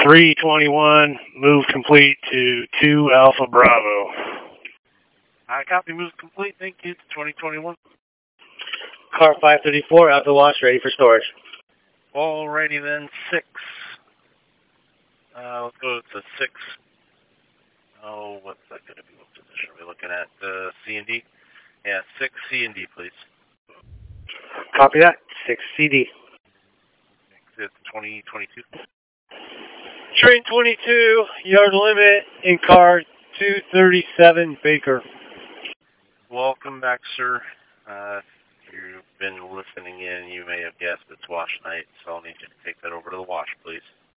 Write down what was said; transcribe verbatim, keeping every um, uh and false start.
three twenty-one, move complete to two Alpha Bravo. I copy, move complete. Thank you. It's twenty twenty-one. Car five thirty-four, out the wash, ready for storage. Alrighty then, six. Uh, let's go to six. Oh, what's that going to be? What position are we looking at? Uh, C and D? Yeah, six C and D, please. Copy that. six C D. It's twenty twenty-two. Train twenty-two, yard limit in car two thirty-seven, Baker. Welcome back, sir. Uh, if you've been listening in, you may have guessed it's wash night, so I'll need you to take that over to the wash, please.